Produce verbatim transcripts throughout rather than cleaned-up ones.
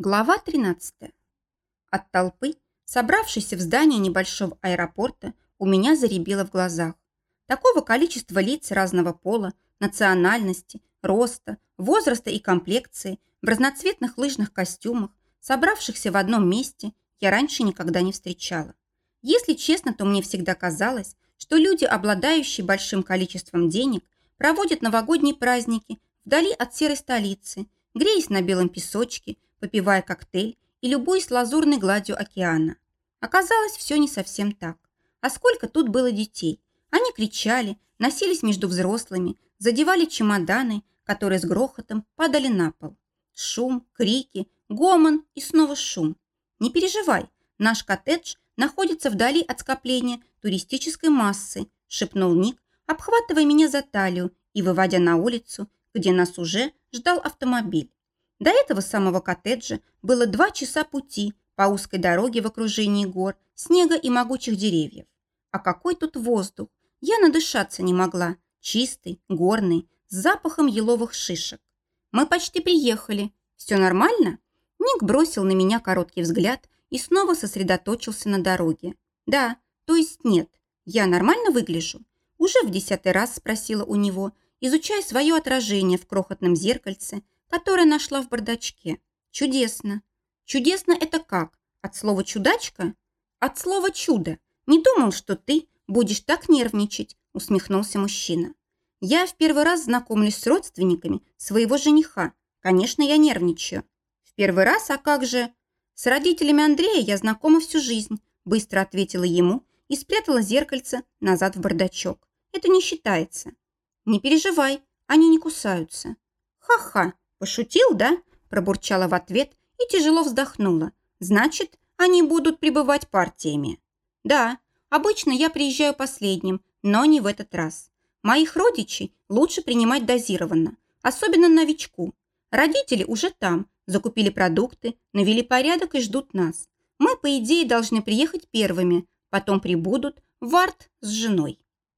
Глава тринадцатая. От толпы, собравшейся в здании небольшого аэропорта, у меня заребило в глазах. Такого количества лиц разного пола, национальности, роста, возраста и комплекции в разноцветных лыжных костюмах, собравшихся в одном месте, я раньше никогда не встречала. Если честно, то мне всегда казалось, что люди, обладающие большим количеством денег, проводят новогодние праздники вдали от серой столицы, греясь на белом песочке, попивая коктейль и любуясь лазурной гладью океана. Оказалось, все не совсем так. А сколько тут было детей? Они кричали, носились между взрослыми, задевали чемоданы, которые с грохотом падали на пол. Шум, крики, гомон и снова шум. Не переживай, наш коттедж находится вдали от скопления туристической массы, шепнул Ник, обхватывая меня за талию и выводя на улицу, где нас уже ждал автомобиль. До этого самого коттеджа было два часа пути по узкой дороге в окружении гор, снега и могучих деревьев. А какой тут воздух! Я надышаться не могла. Чистый, горный, с запахом еловых шишек. Мы почти приехали. Все нормально? Ник бросил на меня короткий взгляд и снова сосредоточился на дороге. Да, то есть нет. Я нормально выгляжу? Уже в десятый раз спросила у него, изучая свое отражение в крохотном зеркальце, которое нашла в бардачке. Чудесно. Чудесно это как? От слова чудачка? От слова чудо. Не думал, что ты будешь так нервничать, усмехнулся мужчина. Я в первый раз знакомлюсь с родственниками своего жениха. Конечно, я нервничаю. В первый раз, а как же? С родителями Андрея я знакома всю жизнь, быстро ответила ему и спрятала зеркальце назад в бардачок. Это не считается. Не переживай, они не кусаются. Ха-ха. «Пошутил, да?» – пробурчала в ответ и тяжело вздохнула. «Значит, они будут прибывать партиями». «Да, обычно я приезжаю последним, но не в этот раз. Моих родичей лучше принимать дозированно, особенно новичку. Родители уже там, закупили продукты, навели порядок и ждут нас. Мы, по идее, должны приехать первыми, потом прибудут в Арт с женой».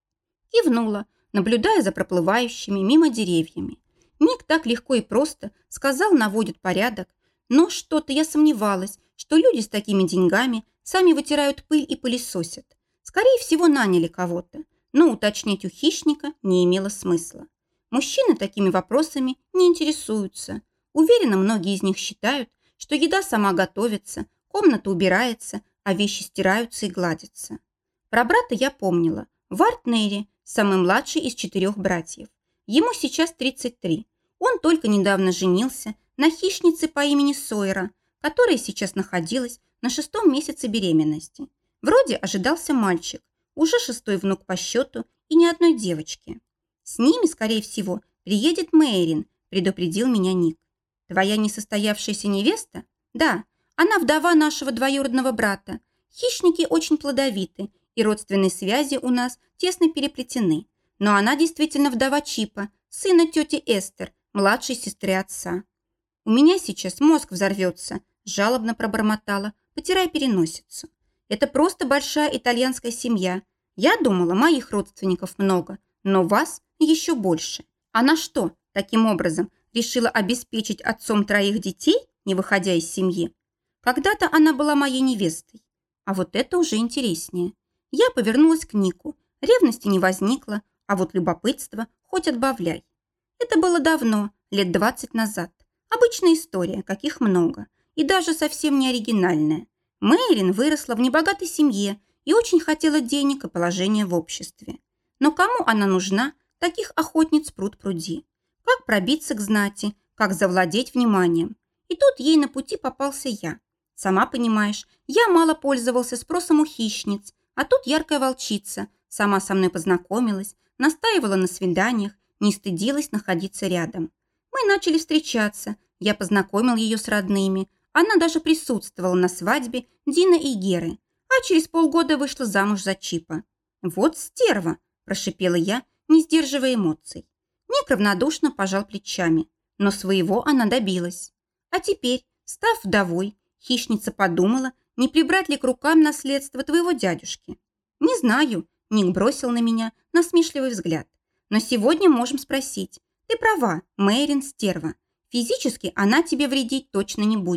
Кивнула, наблюдая за проплывающими мимо деревьями. Ник так легко и просто сказал, наводит порядок, но что-то я сомневалась, что люди с такими деньгами сами вытирают пыль и пылесосят. Скорее всего, наняли кого-то, но уточнять у хищника не имело смысла. Мужчины такими вопросами не интересуются. Уверена, многие из них считают, что еда сама готовится, комната убирается, а вещи стираются и гладятся. Про брата я помнила. Вартнери, самый младший из четырех братьев. Ему сейчас тридцать три. Он только недавно женился на хищнице по имени Сойера, которая сейчас находилась на шестом месяце беременности. Вроде ожидался мальчик, уже шестой внук по счету и ни одной девочки. С ними, скорее всего, приедет Мэйрин, предупредил меня Ник. Твоя несостоявшаяся невеста? Да, она вдова нашего двоюродного брата. Хищники очень плодовиты, и родственные связи у нас тесно переплетены. Но она действительно вдова Чипа, сына тети Эстер, младшей сестры отца. «У меня сейчас мозг взорвется», – жалобно пробормотала, потирая переносицу. «Это просто большая итальянская семья. Я думала, моих родственников много, но вас еще больше. Она что, таким образом, решила обеспечить отцом троих детей, не выходя из семьи? Когда-то она была моей невестой. А вот это уже интереснее». Я повернулась к Нику. Ревности не возникло, а вот любопытство хоть отбавляй. Это было давно, лет двадцать назад. Обычная история, каких много. И даже совсем не оригинальная. Мэйрин выросла в небогатой семье и очень хотела денег и положения в обществе. Но кому она нужна, таких охотниц пруд-пруди? Как пробиться к знати, как завладеть вниманием? И тут ей на пути попался я. Сама понимаешь, я мало пользовался спросом у хищниц, а тут яркая волчица сама со мной познакомилась, настаивала на свиданиях, не стыдилась находиться рядом. Мы начали встречаться, я познакомил ее с родными, она даже присутствовала на свадьбе Дина и Геры, а через полгода вышла замуж за Чипа. «Вот стерва!» – прошипела я, не сдерживая эмоций. Ник равнодушно пожал плечами, но своего она добилась. А теперь, став вдовой, хищница подумала, не прибрать ли к рукам наследство твоего дядюшки. «Не знаю», – Ник бросил на меня насмешливый взгляд. «Но сегодня можем спросить. Ты права, Мэйрин стерва. Физически она тебе вредить точно не будет,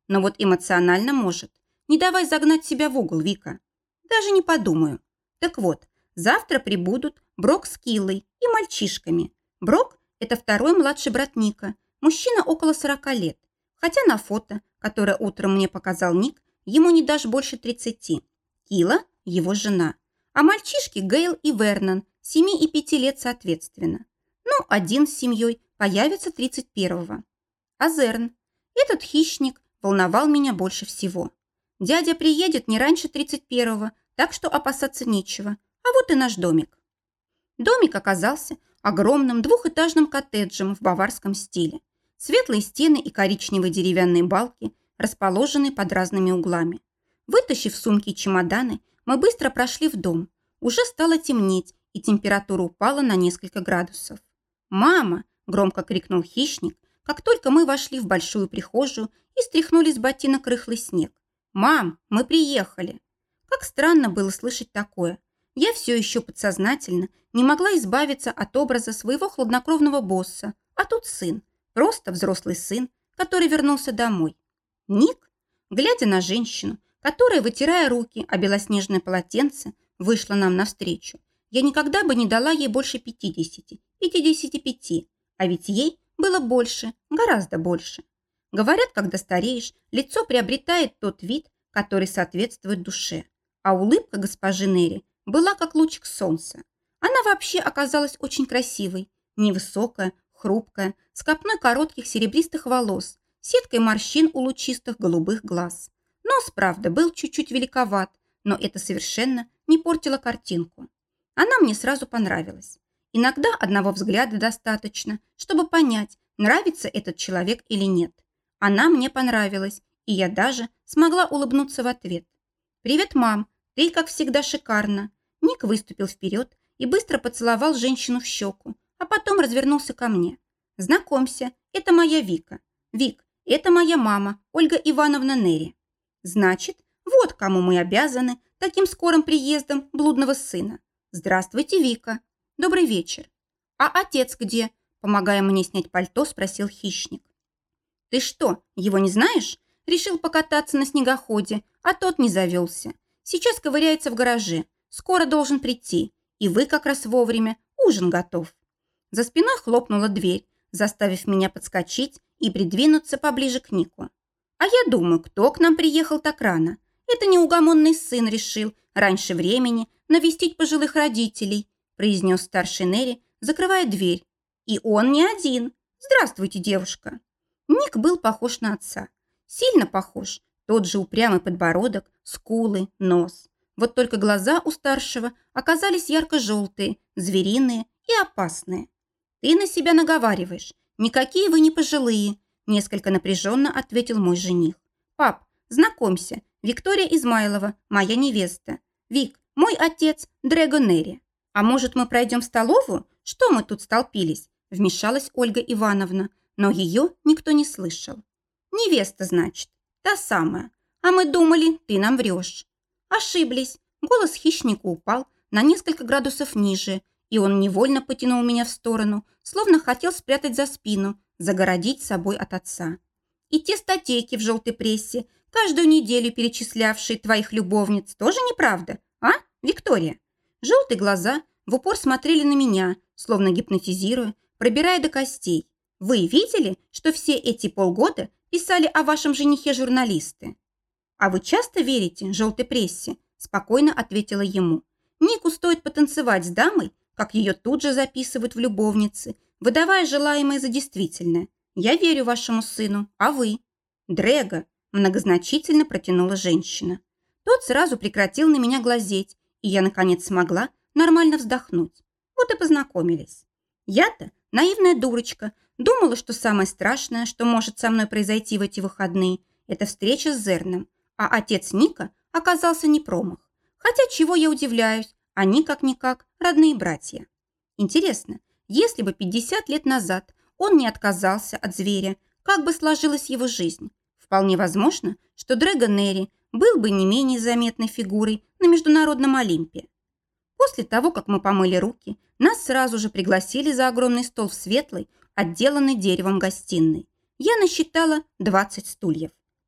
Но вот эмоционально может. Не давай загнать себя в угол, Вика. Даже не подумаю. Так вот, завтра прибудут Брок с Киллой и мальчишками. Брок – это второй младший брат Ника, мужчина около сорока лет. Хотя на фото, которое утром мне показал Ник, ему не даже больше тридцати. Килла – его жена. А мальчишки Гейл и Вернон, семи и пяти лет соответственно. Ну, один с семьей появится тридцать первого. А Зерн, этот хищник, волновал меня больше всего. Дядя приедет не раньше тридцать первого, так что опасаться нечего. А вот и наш домик. Домик оказался огромным двухэтажным коттеджем в баварском стиле. Светлые стены и коричневые деревянные балки, расположенные под разными углами. Вытащив сумки и чемоданы, мы быстро прошли в дом. Уже стало темнеть, и температура упала на несколько градусов. «Мама!» – громко крикнул хищник, как только мы вошли в большую прихожую и стряхнули с ботинок рыхлый снег. «Мам, мы приехали!» Как странно было слышать такое. Я все еще подсознательно не могла избавиться от образа своего хладнокровного босса, а тут сын, просто взрослый сын, который вернулся домой. Ник, глядя на женщину, которая, вытирая руки о белоснежное полотенце, вышла нам навстречу, я никогда бы не дала ей больше пятидесяти, пятидесяти пяти, а ведь ей было больше, гораздо больше. Говорят, когда стареешь, лицо приобретает тот вид, который соответствует душе. А улыбка госпожи Нерри была как лучик солнца. Она вообще оказалась очень красивой, невысокая, хрупкая, с копной коротких серебристых волос, сеткой морщин у лучистых голубых глаз. Нос, правда, был чуть-чуть великоват, но это совершенно не портило картинку. Она мне сразу понравилась. Иногда одного взгляда достаточно, чтобы понять, нравится этот человек или нет. Она мне понравилась, и я даже смогла улыбнуться в ответ. «Привет, мам, ты, как всегда, шикарна». Ник выступил вперед и быстро поцеловал женщину в щеку, а потом развернулся ко мне. «Знакомься, это моя Вика. Вик, это моя мама, Ольга Ивановна Нерри. Значит, вот кому мы обязаны таким скорым приездом блудного сына. Здравствуйте, Вика. Добрый вечер. А отец где?» Помогая мне снять пальто, спросил хищник. «Ты что, его не знаешь? Решил покататься на снегоходе, а тот не завелся. Сейчас ковыряется в гараже. Скоро должен прийти. И вы как раз вовремя. Ужин готов». За спиной хлопнула дверь, заставив меня подскочить и придвинуться поближе к Нику. А я думаю, кто к нам приехал так рано? Это неугомонный сын решил раньше времени навестить пожилых родителей, произнес старший Нерри, закрывая дверь. И он не один. Здравствуйте, девушка. Ник был похож на отца. Сильно похож. Тот же упрямый подбородок, скулы, нос. Вот только глаза у старшего оказались ярко-желтые, звериные и опасные. «Ты на себя наговариваешь. Никакие вы не пожилые», несколько напряженно ответил мой жених. «Пап, знакомься, Виктория Измайлова, моя невеста. Вик, мой отец Дрэго Нерри. А может, мы пройдем в столовую? Что мы тут столпились?» Вмешалась Ольга Ивановна, но ее никто не слышал. «Невеста, значит, та самая. А мы думали, ты нам врешь». Ошиблись. Голос хищника упал на несколько градусов ниже, и он невольно потянул меня в сторону, словно хотел спрятать за спину, загородить собой от отца. «И те статейки в желтой прессе, каждую неделю перечислявшие твоих любовниц, тоже неправда, а, Виктория?» Желтые глаза в упор смотрели на меня, словно гипнотизируя, пробирая до костей. «Вы видели, что все эти полгода писали о вашем женихе журналисты?» «А вы часто верите желтой прессе?» – спокойно ответила ему. «Нику стоит потанцевать с дамой, как ее тут же записывают в любовницы, выдавая желаемое за действительное. Я верю вашему сыну, а вы?» «Дрэго», – многозначительно протянула женщина. Тот сразу прекратил на меня глазеть, и я, наконец, смогла нормально вздохнуть. Вот и познакомились. Я-то, наивная дурочка, думала, что самое страшное, что может со мной произойти в эти выходные, это встреча с Зерном. А отец Ника оказался не промах. Хотя чего я удивляюсь, они как-никак родные братья. Интересно, если бы пятьдесят лет назад он не отказался от зверя, как бы сложилась его жизнь? Вполне возможно, что Дрэго Нерри был бы не менее заметной фигурой на международном Олимпе. После того, как мы помыли руки, нас сразу же пригласили за огромный стол в светлой, отделанной деревом гостиной. Я насчитала двадцать стульев.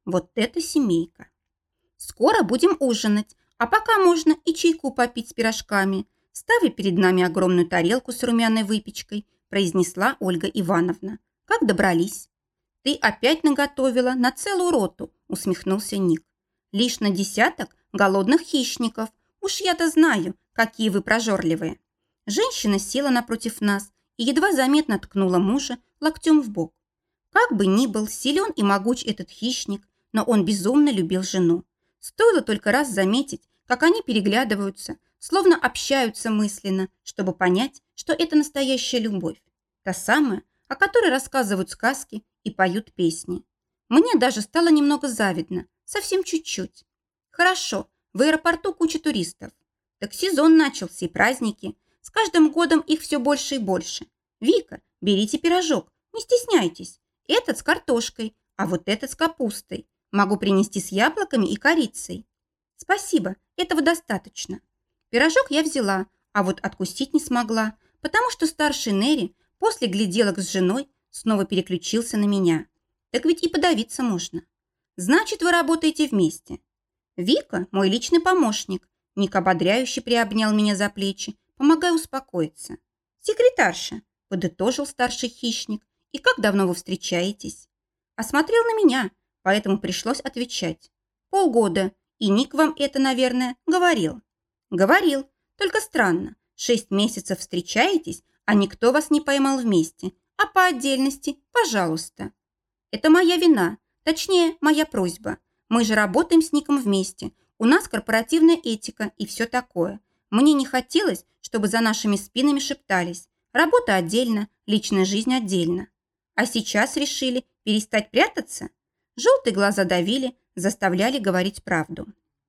Вот это семейка. Скоро будем ужинать, а пока можно и чайку попить с пирожками. Ставя перед нами огромную тарелку с румяной выпечкой, произнесла Ольга Ивановна. Как добрались? Ты опять наготовила на целую роту, усмехнулся Ник. Лишь на десяток голодных хищников. Уж я-то знаю, какие вы прожорливые. Женщина села напротив нас и едва заметно ткнула мужа локтем в бок. Как бы ни был силен и могуч этот хищник, но он безумно любил жену. Стоило только раз заметить, как они переглядываются, словно общаются мысленно, чтобы понять, что это настоящая любовь. Та самая, о которой рассказывают сказки и поют песни. Мне даже стало немного завидно, совсем чуть-чуть. Хорошо, в аэропорту куча туристов. Так сезон начался и праздники. С каждым годом их все больше и больше. Вика, берите пирожок, не стесняйтесь. Этот с картошкой, а вот этот с капустой. Могу принести с яблоками и корицей. Спасибо, этого достаточно. Пирожок я взяла, а вот откусить не смогла, потому что старший Нери после гляделок с женой снова переключился на меня. Так ведь и подавиться можно. Значит, вы работаете вместе. Вика – мой личный помощник. Ник ободряюще приобнял меня за плечи, помогая успокоиться. Секретарша, подытожил старший хищник. И как давно вы встречаетесь? Осмотрел на меня, поэтому пришлось отвечать. Полгода, и Ник вам это, наверное, говорил. Говорил, только странно. Шесть месяцев встречаетесь, а никто вас не поймал вместе, а по отдельности, пожалуйста. Это моя вина, точнее, моя просьба. Мы же работаем с Ником вместе. У нас корпоративная этика и все такое. Мне не хотелось, чтобы за нашими спинами шептались. Работа отдельно, личная жизнь отдельно. А сейчас решили перестать прятаться? Желтые глаза давили, заставляли говорить правду.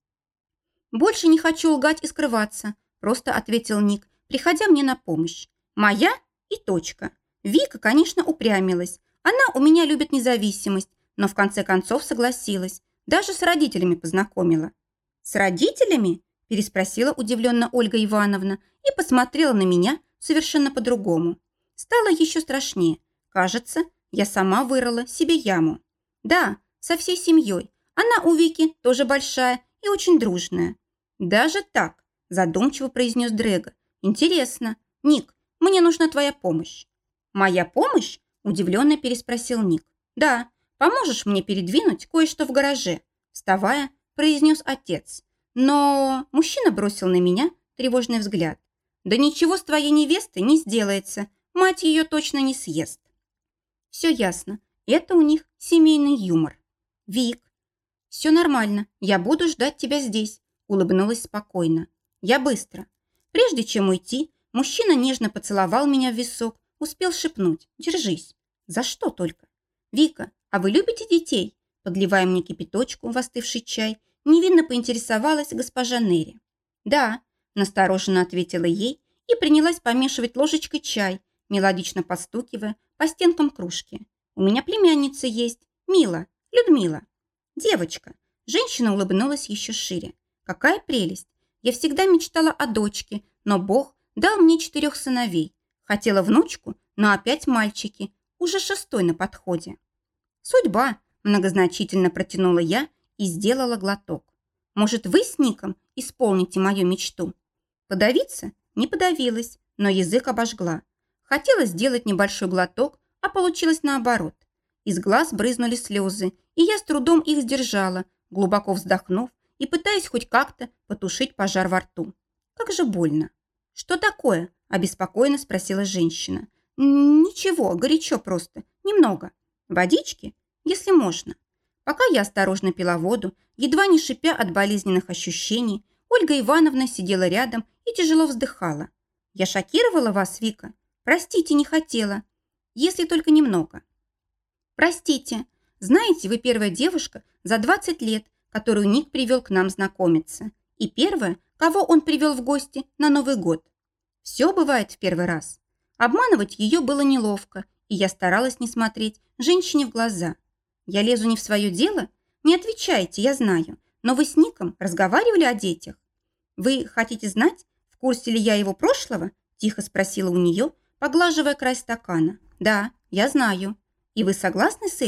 «Больше не хочу лгать и скрываться», – просто ответил Ник, приходя мне на помощь. «Моя и точка. Вика, конечно, упрямилась. Она у меня любит независимость, но в конце концов согласилась. Даже с родителями познакомила». «С родителями?» – переспросила удивленно Ольга Ивановна и посмотрела на меня совершенно по-другому. Стало еще страшнее. Кажется, я сама вырыла себе яму. Да, со всей семьей. Она у Вики тоже большая и очень дружная. Даже так, задумчиво произнес Дрэго. Интересно. Ник, мне нужна твоя помощь. Моя помощь? Удивленно переспросил Ник. Да, поможешь мне передвинуть кое-что в гараже? Вставая, произнес отец. Но мужчина бросил на меня тревожный взгляд. Да ничего с твоей невестой не сделается. Мать ее точно не съест. Все ясно. Это у них семейный юмор. Вик, все нормально. Я буду ждать тебя здесь. Улыбнулась спокойно. Я быстро. Прежде чем уйти, мужчина нежно поцеловал меня в висок, успел шепнуть. Держись. За что только? Вика, а вы любите детей? Подливая мне кипяточку в остывший чай, невинно поинтересовалась госпожа Нери. Да, настороженно ответила ей и принялась помешивать ложечкой чай, мелодично постукивая по стенкам кружки. У меня племянница есть, Мила, Людмила. Девочка. Женщина улыбнулась еще шире. Какая прелесть. Я всегда мечтала о дочке, но Бог дал мне четырех сыновей. Хотела внучку, но опять мальчики, уже шестой на подходе. Судьба, многозначительно протянула я и сделала глоток. Может, вы с Ником исполните мою мечту? Подавиться? Не подавилась, но язык обожгла. Хотела сделать небольшой глоток, а получилось наоборот. Из глаз брызнули слезы, и я с трудом их сдержала, глубоко вздохнув и пытаясь хоть как-то потушить пожар во рту. Как же больно. «Что такое?» – обеспокоенно спросила женщина. «Ничего, горячо просто. Немного. Водички? Если можно». Пока я осторожно пила воду, едва не шипя от болезненных ощущений, Ольга Ивановна сидела рядом и тяжело вздыхала. «Я шокировала вас, Вика? Простите, не хотела. Если только немного». «Простите. Знаете, вы первая девушка за двадцать лет, которую Ник привел к нам знакомиться. И первая, кого он привел в гости на Новый год. Все бывает в первый раз. Обманывать ее было неловко, и я старалась не смотреть женщине в глаза. Я лезу не в свое дело? Не отвечайте, я знаю. Но вы с Ником разговаривали о детях. Вы хотите знать, в курсе ли я его прошлого? Тихо спросила у нее, поглаживая край стакана. Да, я знаю. И вы согласны с этим?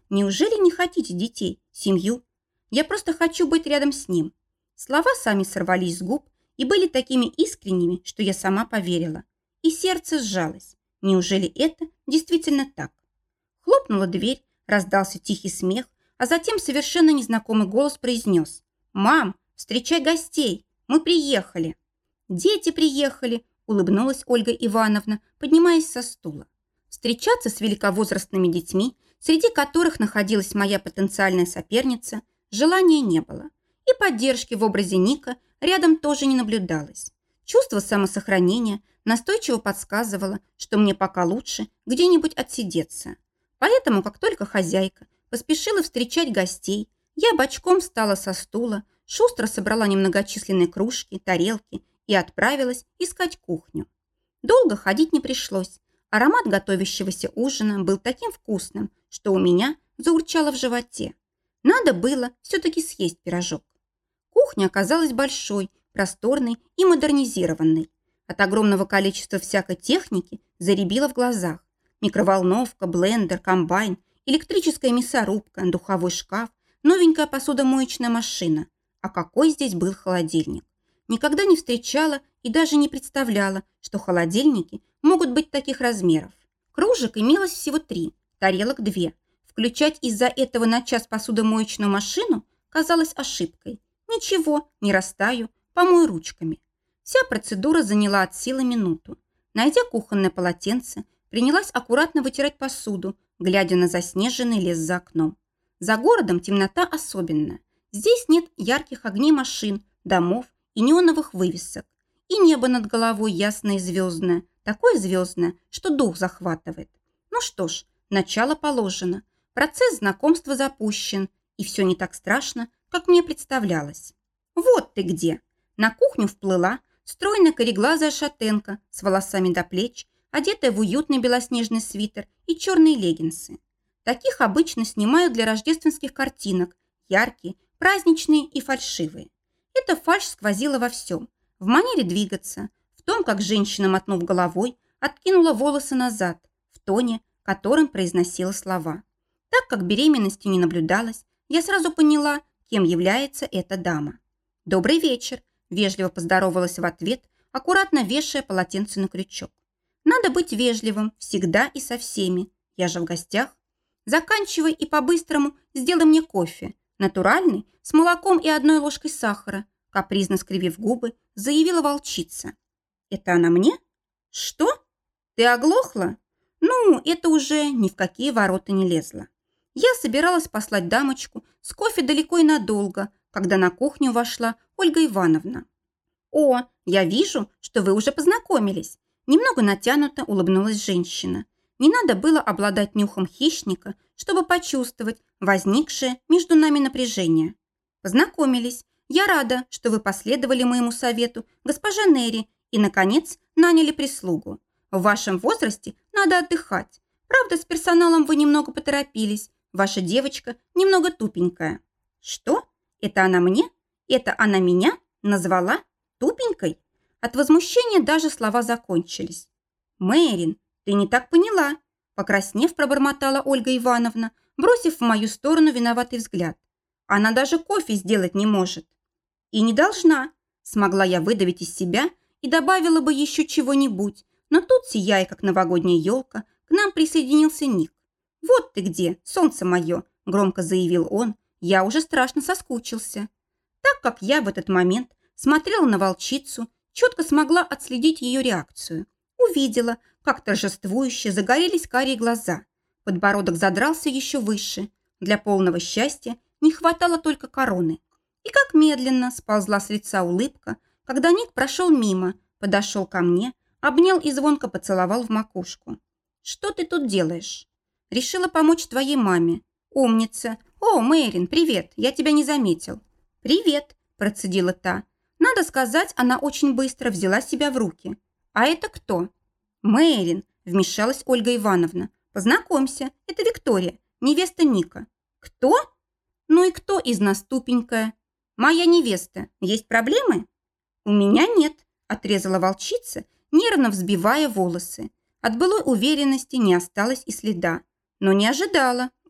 Неужели не хотите детей, семью? Я просто хочу быть рядом с ним». Слова сами сорвались с губ и были такими искренними, что я сама поверила. И сердце сжалось. Неужели это действительно так? Хлопнула дверь, раздался тихий смех, а затем совершенно незнакомый голос произнес: «Мам, встречай гостей, мы приехали». «Дети приехали», – улыбнулась Ольга Ивановна, поднимаясь со стула. Встречаться с великовозрастными детьми, среди которых находилась моя потенциальная соперница, желания не было. И поддержки в образе Ника рядом тоже не наблюдалось. Чувство самосохранения настойчиво подсказывало, что мне пока лучше где-нибудь отсидеться. Поэтому, как только хозяйка поспешила встречать гостей, я бочком встала со стула, шустро собрала немногочисленные кружки, тарелки и отправилась искать кухню. Долго ходить не пришлось. Аромат готовящегося ужина был таким вкусным, что у меня заурчало в животе. Надо было все-таки съесть пирожок. Кухня оказалась большой, просторной и модернизированной. От огромного количества всякой техники заребило в глазах. Микроволновка, блендер, комбайн, электрическая мясорубка, духовой шкаф, новенькая посудомоечная машина. А какой здесь был холодильник? Никогда не встречала и даже не представляла, что холодильники могут быть таких размеров. Кружек имелось всего три, тарелок две. Включать из-за этого на час посудомоечную машину казалось ошибкой. Ничего, не растаю, помою ручками. Вся процедура заняла от силы минуту. Найдя кухонное полотенце, принялась аккуратно вытирать посуду, глядя на заснеженный лес за окном. За городом темнота особенная. Здесь нет ярких огней машин, домов и неоновых вывесок. И небо над головой ясное и звездное, такое звездное, что дух захватывает. Ну что ж, начало положено. Процесс знакомства запущен, и все не так страшно, как мне представлялось. Вот ты где! На кухню вплыла стройная кореглазая шатенка с волосами до плеч, одетая в уютный белоснежный свитер и черные леггинсы. Таких обычно снимают для рождественских картинок, яркие, праздничные и фальшивые. Эта фальшь сквозила во всем. В манере двигаться, в том, как женщина, мотнув головой, откинула волосы назад, в тоне, которым произносила слова. Так как беременности не наблюдалось, я сразу поняла, кем является эта дама. «Добрый вечер», – вежливо поздоровалась в ответ, аккуратно вешая полотенце на крючок. «Надо быть вежливым всегда и со всеми. Я же в гостях. Заканчивай и по-быстрому сделай мне кофе. Натуральный, с молоком и одной ложкой сахара», – капризно скривив губы, заявила волчица. «Это она мне? Что? Ты оглохла?» Ну, это уже ни в какие ворота не лезло. Я собиралась послать дамочку с кофе далеко и надолго, когда на кухню вошла Ольга Ивановна. «О, я вижу, что вы уже познакомились», – немного натянуто улыбнулась женщина. Не надо было обладать нюхом хищника, чтобы почувствовать возникшее между нами напряжение. «Познакомились. Я рада, что вы последовали моему совету, госпожа Нерри, и, наконец, наняли прислугу. В вашем возрасте надо отдыхать. Правда, с персоналом вы немного поторопились. Ваша девочка немного тупенькая». «Что? Это она мне? Это она меня назвала тупенькой?» От возмущения даже слова закончились. «Мэрин, ты не так поняла», – покраснев, пробормотала Ольга Ивановна, бросив в мою сторону виноватый взгляд. «Она даже кофе сделать не может». «И не должна», – смогла я выдавить из себя и добавила бы еще чего-нибудь, но тут, сияя, как новогодняя елка, к нам присоединился Ник. «Вот ты где, солнце мое!» – громко заявил он. «Я уже страшно соскучился». Так как я в этот момент смотрела на волчицу, четко смогла отследить ее реакцию. Увидела, как торжествующе загорелись карие глаза. Подбородок задрался еще выше. Для полного счастья не хватало только короны. И как медленно сползла с лица улыбка, когда Ник прошел мимо, подошел ко мне, обнял и звонко поцеловал в макушку. «Что ты тут делаешь?» «Решила помочь твоей маме». «Умница! О, Мэрин, привет! Я тебя не заметил». «Привет!» – процедила та. Надо сказать, она очень быстро взяла себя в руки. «А это кто?» «Мэрин», – вмешалась Ольга Ивановна. «Познакомься, это Виктория, невеста Ника». «Кто?» «Ну и кто из нас тупенькая?» «Моя невеста. Есть проблемы?» «У меня нет», – отрезала волчица, нервно взбивая волосы. От былой уверенности не осталось и следа. Но не ожидала.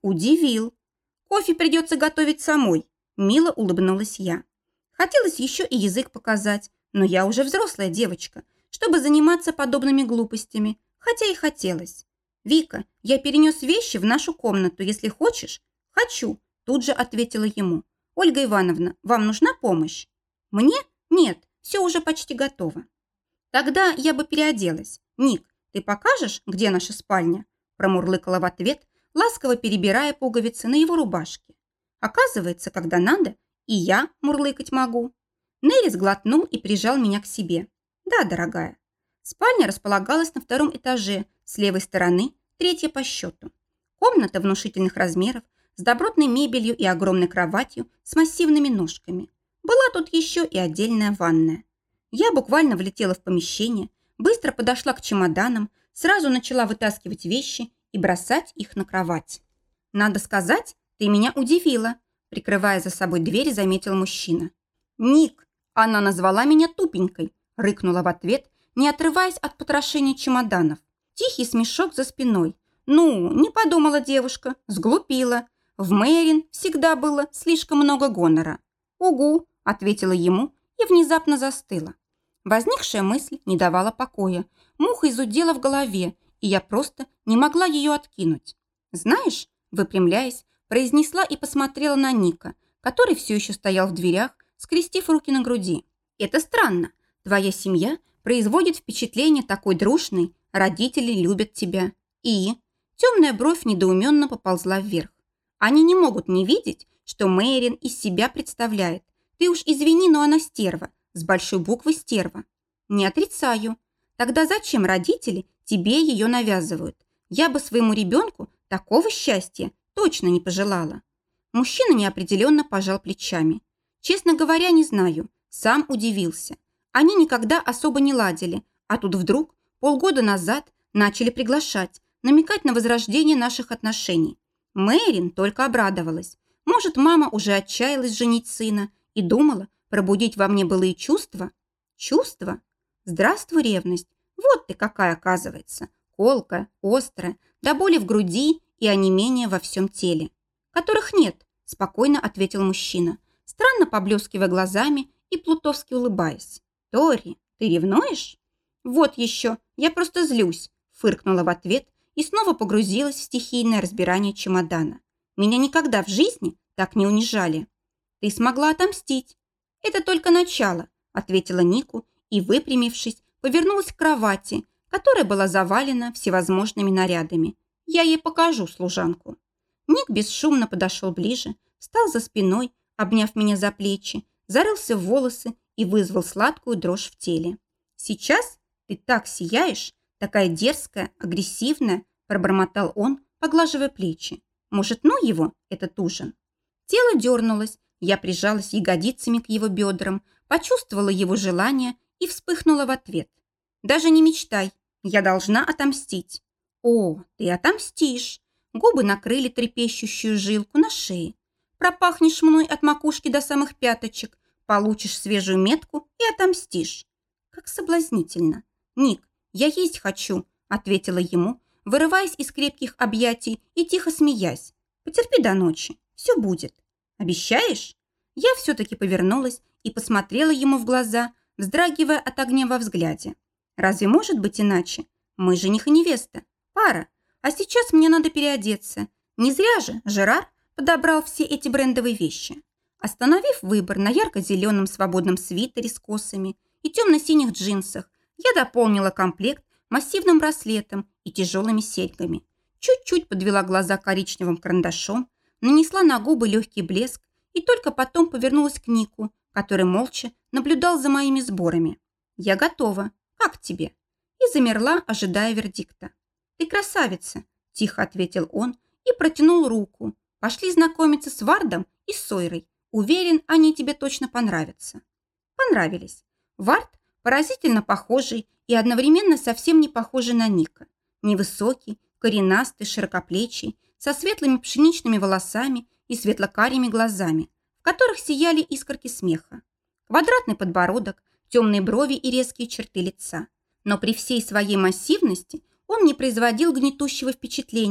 Удивил. Кофе придется готовить самой, мило улыбнулась я. Хотелось еще и язык показать, но я уже взрослая девочка, чтобы заниматься подобными глупостями, хотя и хотелось. «Вика, я перенес вещи в нашу комнату, если хочешь». «Хочу», тут же ответила ему. «Ольга Ивановна, вам нужна помощь?» «Мне? Нет, все уже почти готово». «Тогда я бы переоделась. Ник, ты покажешь, где наша спальня?» Промурлыкала в ответ, ласково перебирая пуговицы на его рубашке. Оказывается, когда надо, и я мурлыкать могу. Нерис глотнул и прижал меня к себе. «Да, дорогая». Спальня располагалась на втором этаже, с левой стороны, третья по счету. Комната внушительных размеров, с добротной мебелью и огромной кроватью с массивными ножками. Была тут еще и отдельная ванная. Я буквально влетела в помещение, быстро подошла к чемоданам, сразу начала вытаскивать вещи и бросать их на кровать. «Надо сказать, ты меня удивила», прикрывая за собой дверь, заметил мужчина. «Ник, она назвала меня тупенькой», рыкнула в ответ, не отрываясь от потрошения чемоданов. Тихий смешок за спиной. «Ну, не подумала девушка, сглупила. В Мэрин всегда было слишком много гонора». «Угу», – ответила ему и внезапно застыла. Возникшая мысль не давала покоя. Муха изудела в голове, и я просто не могла ее откинуть. «Знаешь», – выпрямляясь, произнесла и посмотрела на Ника, который все еще стоял в дверях, скрестив руки на груди. «Это странно. Твоя семья производит впечатление такой дружной, родители любят тебя. И...» Темная бровь недоуменно поползла вверх. «Они не могут не видеть, что Мэрин из себя представляет. Ты уж извини, но она стерва, с большой буквы стерва». «Не отрицаю. Тогда зачем родители тебе ее навязывают? Я бы своему ребенку такого счастья точно не пожелала». Мужчина неопределенно пожал плечами. «Честно говоря, не знаю. Сам удивился. Они никогда особо не ладили, а тут вдруг полгода назад начали приглашать, намекать на возрождение наших отношений. Мэрин только обрадовалась. Может, мама уже отчаялась женить сына и думала пробудить во мне былые чувства? Чувства? Здравствуй, ревность. Вот ты какая, оказывается. Колкая, острая, до боли в груди и онемения во всем теле. Которых нет, спокойно ответил мужчина, странно поблескивая глазами и плутовски улыбаясь. «Тори, ты ревнуешь?» «Вот еще, я просто злюсь», фыркнула в ответ и снова погрузилась в стихийное разбирание чемодана. «Меня никогда в жизни так не унижали». «Ты смогла отомстить». «Это только начало», ответила Нику и, выпрямившись, повернулась к кровати, которая была завалена всевозможными нарядами. «Я ей покажу служанку». Ник бесшумно подошел ближе, встал за спиной, обняв меня за плечи, зарылся в волосы и вызвал сладкую дрожь в теле. «Сейчас ты так сияешь, такая дерзкая, агрессивная», пробормотал он, поглаживая плечи. «Может, ну его, этот ужин?» Тело дернулось, я прижалась ягодицами к его бедрам, почувствовала его желание и вспыхнула в ответ. «Даже не мечтай, я должна отомстить». «О, ты отомстишь!» Губы накрыли трепещущую жилку на шее. «Пропахнешь мной от макушки до самых пяточек, получишь свежую метку и отомстишь». Как соблазнительно. «Ник, я есть хочу», – ответила ему, вырываясь из крепких объятий и тихо смеясь. «Потерпи до ночи, все будет». «Обещаешь?» Я все-таки повернулась и посмотрела ему в глаза, вздрагивая от огня во взгляде. «Разве может быть иначе? Мы жених и невеста, пара. А сейчас мне надо переодеться. Не зря же Жерар подобрал все эти брендовые вещи». Остановив выбор на ярко-зеленом свободном свитере с косами и темно-синих джинсах, я дополнила комплект массивным браслетом и тяжелыми серьгами. Чуть-чуть подвела глаза коричневым карандашом, нанесла на губы легкий блеск и только потом повернулась к Нику, который молча наблюдал за моими сборами. «Я готова. Как тебе?» И замерла, ожидая вердикта. «Ты красавица», – тихо ответил он и протянул руку. «Пошли знакомиться с Вардом и Сойрой. Уверен, они тебе точно понравятся». Понравились. Вард поразительно похожий и одновременно совсем не похожий на Ника. Невысокий, коренастый, широкоплечий, со светлыми пшеничными волосами и светло-карими глазами, в которых сияли искорки смеха. Квадратный подбородок, темные брови и резкие черты лица. Но при всей своей массивности он не производил гнетущего впечатления,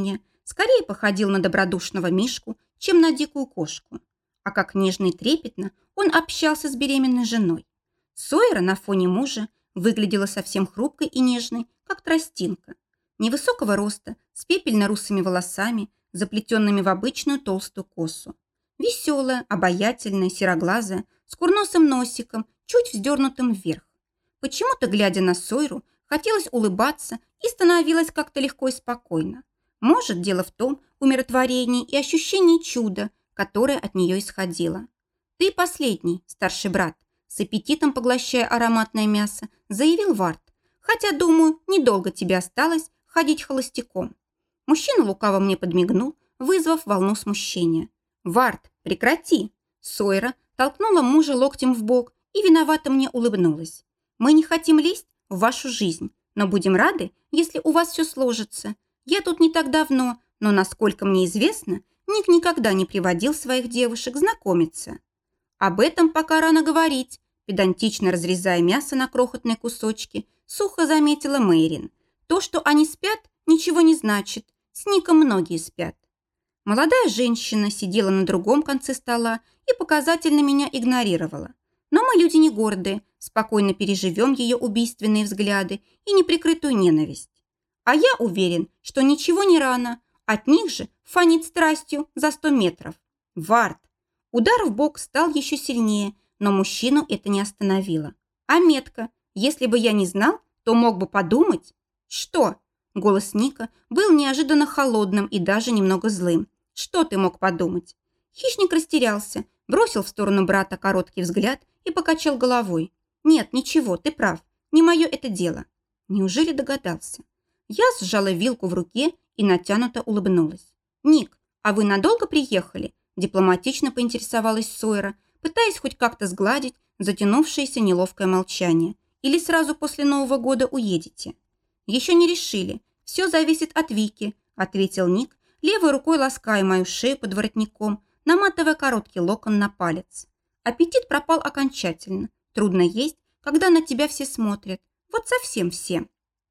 скорее походил на добродушного мишку, чем на дикую кошку. А как нежно и трепетно он общался с беременной женой. Сойера на фоне мужа выглядела совсем хрупкой и нежной, как тростинка. Невысокого роста, с пепельно-русыми волосами, заплетенными в обычную толстую косу. Веселая, обаятельная, сероглазая, с курносым носиком, чуть вздернутым вверх. Почему-то, глядя на Сойру, хотелось улыбаться и становилось как-то легко и спокойно. Может, дело в том умиротворении и ощущении чуда, которое от нее исходило. «Ты последний, старший брат», с аппетитом поглощая ароматное мясо, заявил Вард. «Хотя, думаю, недолго тебе осталось ходить холостяком». Мужчина лукаво мне подмигнул, вызвав волну смущения. «Вард, прекрати!» Сойра толкнула мужа локтем в бок и виновато мне улыбнулась. «Мы не хотим лезть в вашу жизнь, но будем рады, если у вас все сложится. Я тут не так давно, но, насколько мне известно, Ник никогда не приводил своих девушек знакомиться». «Об этом пока рано говорить», педантично разрезая мясо на крохотные кусочки, сухо заметила Мэйрин. «То, что они спят, ничего не значит. С Ником многие спят». Молодая женщина сидела на другом конце стола и показательно меня игнорировала. Но мы люди не гордые, спокойно переживем ее убийственные взгляды и неприкрытую ненависть. А я уверен, что ничего не рано, от них же фонит страстью за сто метров. Вард. Удар в бок стал еще сильнее, но мужчину это не остановило. А метка, если бы я не знал, то мог бы подумать. Что? Голос Ника был неожиданно холодным и даже немного злым. Что ты мог подумать? Хищник растерялся, бросил в сторону брата короткий взгляд и покачал головой. Нет, ничего, ты прав, не мое это дело. Неужели догадался? Я сжала вилку в руке и натянуто улыбнулась. «Ник, а вы надолго приехали?» Дипломатично поинтересовалась Сойера, пытаясь хоть как-то сгладить затянувшееся неловкое молчание. «Или сразу после Нового года уедете?» «Еще не решили. Все зависит от Вики», – ответил Ник, левой рукой лаская мою шею под воротником, наматывая короткий локон на палец. Аппетит пропал окончательно. Трудно есть, когда на тебя все смотрят. Вот совсем все.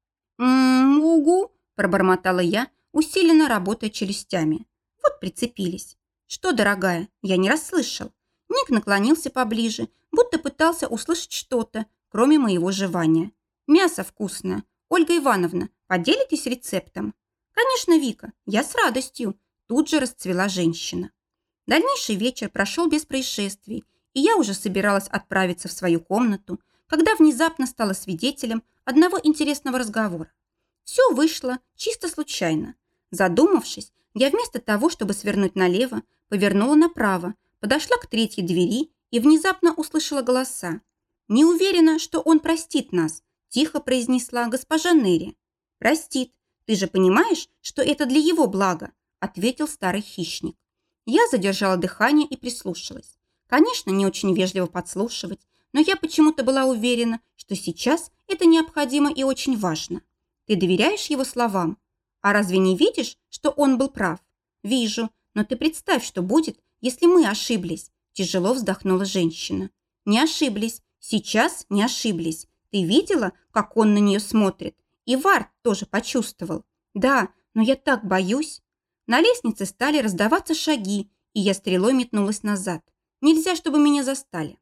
«М-м, угу», – пробормотала я, усиленно работая челюстями. Вот прицепились. «Что, дорогая, я не расслышал». Ник наклонился поближе, будто пытался услышать что-то, кроме моего жевания. «Мясо вкусное. Ольга Ивановна, поделитесь рецептом?» «Конечно, Вика, я с радостью», – тут же расцвела женщина. Дальнейший вечер прошел без происшествий, и я уже собиралась отправиться в свою комнату, когда внезапно стала свидетелем одного интересного разговора. Все вышло чисто случайно. Задумавшись, я вместо того, чтобы свернуть налево, повернула направо, подошла к третьей двери и внезапно услышала голоса. «Не уверена, что он простит нас», – тихо произнесла госпожа Нерри. «Простит. Ты же понимаешь, что это для его блага», – ответил старый хищник. Я задержала дыхание и прислушалась. Конечно, не очень вежливо подслушивать, но я почему-то была уверена, что сейчас это необходимо и очень важно. Ты доверяешь его словам? А разве не видишь, что он был прав? Вижу, но ты представь, что будет, если мы ошиблись. Тяжело вздохнула женщина. Не ошиблись, сейчас не ошиблись. Ты видела, как он на нее смотрит? И Вард тоже почувствовал. Да, но я так боюсь. На лестнице стали раздаваться шаги, и я стрелой метнулась назад. Нельзя, чтобы меня застали.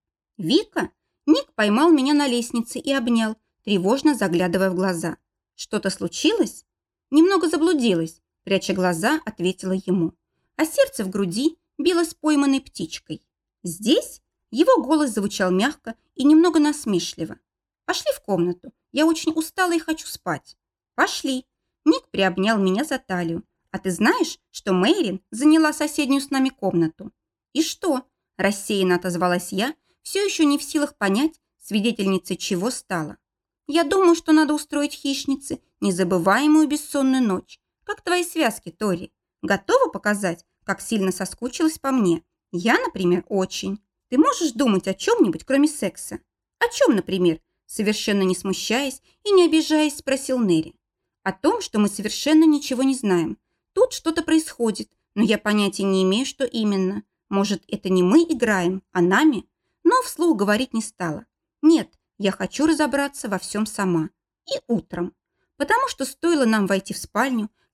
«Вика?» Ник поймал меня на лестнице и обнял, тревожно заглядывая в глаза. «Что-то случилось?» «Немного заблудилась», пряча глаза, ответила ему. А сердце в груди билось пойманной птичкой. «Здесь?» Его голос звучал мягко и немного насмешливо. «Пошли в комнату. Я очень устала и хочу спать». «Пошли». Ник приобнял меня за талию. «А ты знаешь, что Мэйрин заняла соседнюю с нами комнату?» «И что?» – рассеянно отозвалась я, все еще не в силах понять, свидетельницей чего стала. «Я думаю, что надо устроить хищнице незабываемую бессонную ночь. Как твои связки, Тори? Готова показать, как сильно соскучилась по мне? Я, например, очень. Ты можешь думать о чем-нибудь, кроме секса?» «О чем, например?» Совершенно не смущаясь и не обижаясь, спросил Нерри. «О том, что мы совершенно ничего не знаем. Тут что-то происходит, но я понятия не имею, что именно. Может, это не мы играем, а нами?» Но вслух говорить не стала. «Нет, я хочу разобраться во всем сама. И утром. Потому что стоило нам войти в спальню,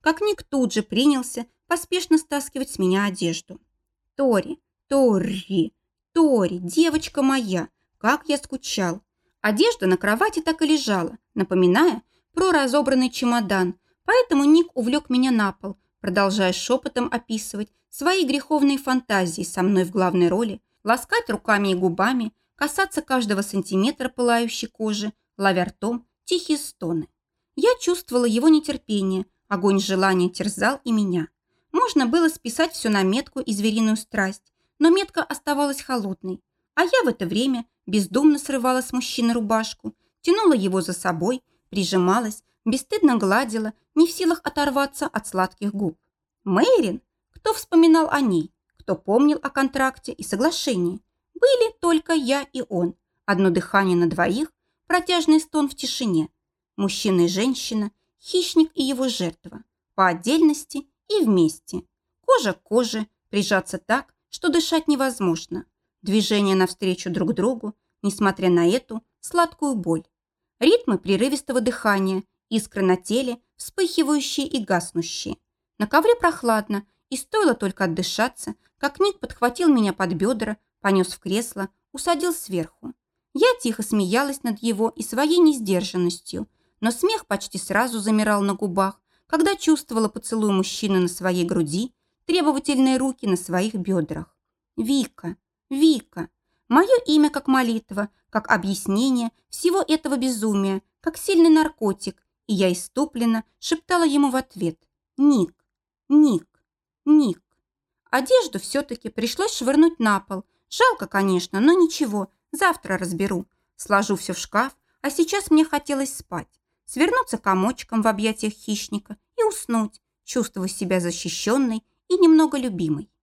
как Ник тут же принялся поспешно стаскивать с меня одежду. Тори, Тори, Тори, девочка моя, как я скучал. Одежда на кровати так и лежала, напоминая про разобранный чемодан, поэтому Ник увлек меня на пол, продолжая шепотом описывать свои греховные фантазии со мной в главной роли, ласкать руками и губами, касаться каждого сантиметра пылающей кожи, ловя ртом тихие стоны. Я чувствовала его нетерпение, огонь желания терзал и меня. Можно было списать все на метку и звериную страсть, но метка оставалась холодной, а я в это время бездумно срывала с мужчины рубашку, тянула его за собой, прижималась, бесстыдно гладила, не в силах оторваться от сладких губ. Мэйрин? Кто вспоминал о ней? Кто помнил о контракте и соглашении? Были только я и он. Одно дыхание на двоих, протяжный стон в тишине. Мужчина и женщина, хищник и его жертва. По отдельности и вместе. Кожа к коже, прижаться так, что дышать невозможно. Движение навстречу друг другу, несмотря на эту сладкую боль. Ритмы прерывистого дыхания, искры на теле, вспыхивающие и гаснущие. На ковре прохладно, и стоило только отдышаться, как Ник подхватил меня под бедра, понес в кресло, усадил сверху. Я тихо смеялась над его и своей несдержанностью, но смех почти сразу замирал на губах, когда чувствовала поцелуй мужчины на своей груди, требовательные руки на своих бедрах. Вика, Вика. Мое имя как молитва, как объяснение всего этого безумия, как сильный наркотик, и я иступленно шептала ему в ответ: «Ник, Ник, Ник». Одежду все-таки пришлось швырнуть на пол. Жалко, конечно, но ничего, завтра разберу. Сложу все в шкаф, а сейчас мне хотелось спать. Свернуться комочком в объятиях хищника и уснуть, чувствуя себя защищенной и немного любимой.